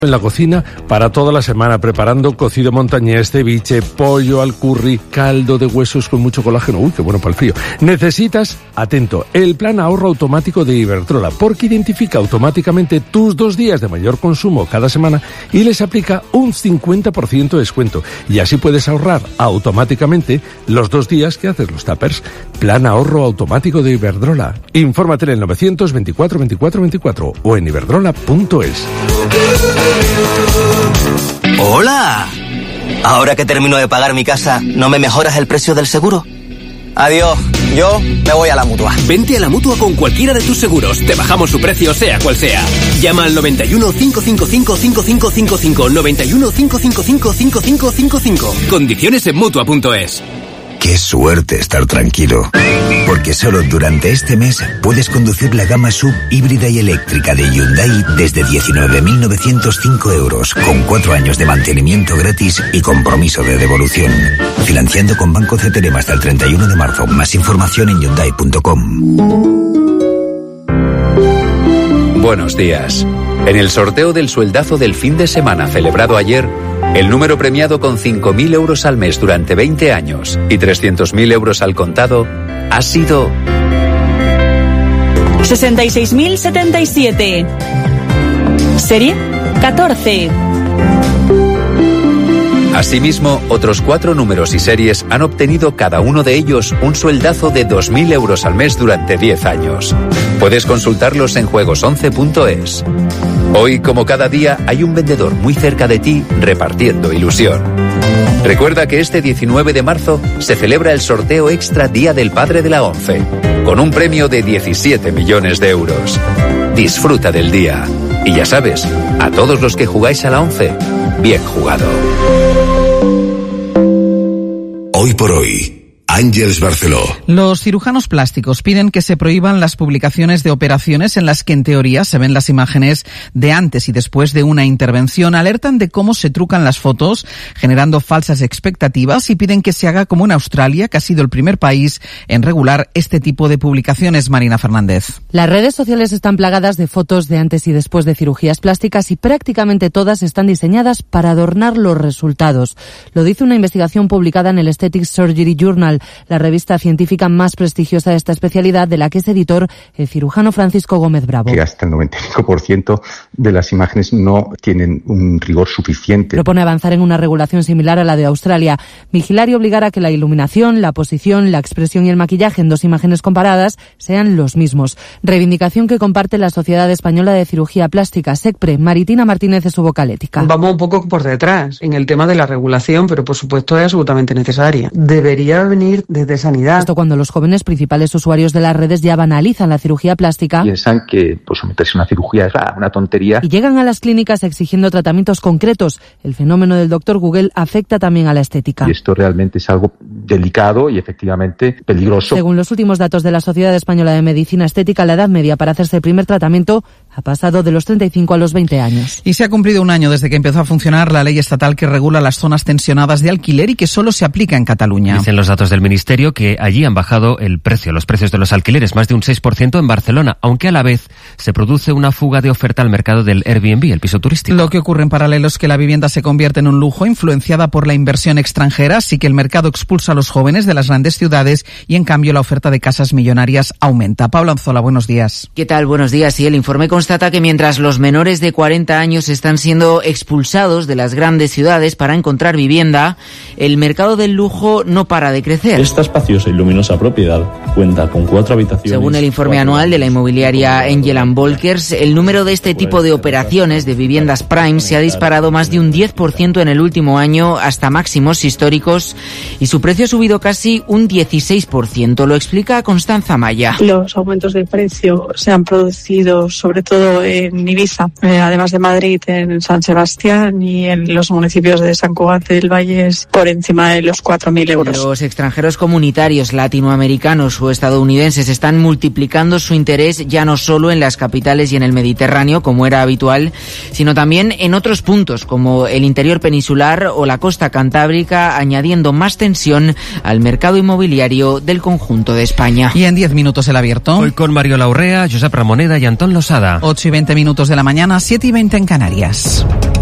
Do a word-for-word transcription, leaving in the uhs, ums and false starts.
en la cocina para toda la semana, preparando cocido montañés, ceviche, pollo al curry, caldo de huesos con mucho colágeno. Uy, qué bueno para el frío. Necesitas, atento, el plan ahorro automático de Iberdrola, porque identifica automáticamente tus dos días de mayor consumo cada semana y les aplica un cincuenta por ciento de descuento. Y así puedes ahorrar automáticamente los dos días que haces los tuppers. Plan ahorro automático de Iberdrola. Infórmate en el novecientos veinticuatro veinticuatro veinticuatro o en iberdrola punto es. ¡Hola! Ahora que termino de pagar mi casa, ¿no me mejoras el precio del seguro? Adiós, yo me voy a la Mutua. Vente a la Mutua con cualquiera de tus seguros. Te bajamos su precio, sea cual sea. Llama al noventa y uno, cinco cinco cinco, cinco cinco cinco cinco, noventa y uno, cinco cinco cinco, cinco cinco cinco cinco. Condiciones en Mutua punto es. Qué suerte estar tranquilo, porque solo durante este mes puedes conducir la gama sub híbrida y eléctrica de Hyundai desde diecinueve mil novecientos cinco euros, con cuatro años de mantenimiento gratis y compromiso de devolución. Financiando con Banco C T L M hasta el treinta y uno de marzo. Más información en hyundai punto com. Buenos días. En el sorteo del sueldazo del fin de semana celebrado ayer, el número premiado con cinco mil euros al mes durante veinte años y trescientos mil euros al contado ha sido sesenta y seis mil setenta y siete. Serie catorce. Asimismo, otros cuatro números y series han obtenido cada uno de ellos un sueldazo de dos mil euros al mes durante diez años. Puedes consultarlos en juegos once punto es. Hoy, como cada día, hay un vendedor muy cerca de ti repartiendo ilusión. Recuerda que este diecinueve de marzo se celebra el sorteo extra Día del Padre de la ONCE, con un premio de diecisiete millones de euros. Disfruta del día. Y ya sabes, a todos los que jugáis a la ONCE, bien jugado. Hoy por hoy, Ángeles Barceló. Los cirujanos plásticos piden que se prohíban las publicaciones de operaciones en las que en teoría se ven las imágenes de antes y después de una intervención. Alertan de cómo se trucan las fotos, generando falsas expectativas, y piden que se haga como en Australia, que ha sido el primer país en regular este tipo de publicaciones. Marina Fernández. Las redes sociales están plagadas de fotos de antes y después de cirugías plásticas y prácticamente todas están diseñadas para adornar los resultados. Lo dice una investigación publicada en el Aesthetic Surgery Journal, la revista científica más prestigiosa de esta especialidad, de la que es editor el cirujano Francisco Gómez Bravo. Que hasta el noventa y cinco por ciento de las imágenes no tienen un rigor suficiente. Propone avanzar en una regulación similar a la de Australia, vigilar y obligar a que la iluminación, la posición, la expresión y el maquillaje en dos imágenes comparadas sean los mismos. Reivindicación que comparte la Sociedad Española de Cirugía Plástica, SECPRE. Maritina Martínez es su vocal ética. Vamos un poco por detrás en el tema de la regulación, pero por supuesto es absolutamente necesaria. Debería venir desde sanidad. Esto cuando los jóvenes principales usuarios de las redes ya banalizan la cirugía plástica. Piensan que pues, someterse a una cirugía es una tontería. Y llegan a las clínicas exigiendo tratamientos concretos. El fenómeno del doctor Google afecta también a la estética. Y esto realmente es algo delicado y efectivamente peligroso. Según los últimos datos de la Sociedad Española de Medicina Estética, la edad media para hacerse el primer tratamiento ha pasado de los treinta y cinco a los veinte años. Y se ha cumplido un año desde que empezó a funcionar la ley estatal que regula las zonas tensionadas de alquiler y que solo se aplica en Cataluña. Dicen los datos del Ministerio que allí han bajado el precio, los precios de los alquileres, más de un seis por ciento en Barcelona, aunque a la vez se produce una fuga de oferta al mercado del Airbnb, el piso turístico. Lo que ocurre en paralelo es que la vivienda se convierte en un lujo influenciada por la inversión extranjera, así que el mercado expulsa a los jóvenes de las grandes ciudades y en cambio la oferta de casas millonarias aumenta. Paula Anzola, buenos días. ¿Qué tal? Buenos días. Sí, el informe constata que mientras los menores de cuarenta años están siendo expulsados de las grandes ciudades para encontrar vivienda, el mercado del lujo no para de crecer. Esta espaciosa y luminosa propiedad cuenta con cuatro habitaciones. Según el informe anual de la inmobiliaria Engel and Volkers, el número de este tipo de operaciones de viviendas prime se ha disparado más de un diez por ciento en el último año hasta máximos históricos y su precio ha subido casi un dieciséis por ciento. Lo explica Constanza Maya. Los aumentos de precio se han producido sobre todo en Ibiza, eh, además de Madrid, en San Sebastián y en los municipios de San Cugat del Valle por encima de los cuatro mil euros. Los extranjeros comunitarios latinoamericanos o estadounidenses están multiplicando su interés ya no solo en las capitales y en el Mediterráneo, como era habitual, sino también en otros puntos, como el interior peninsular o la costa cantábrica, añadiendo más tensión al mercado inmobiliario del conjunto de España. Y en diez minutos el abierto. Hoy con Mario Laurrea, Josep Ramoneda y Antón Losada. ocho y veinte minutos de la mañana, siete y veinte en Canarias.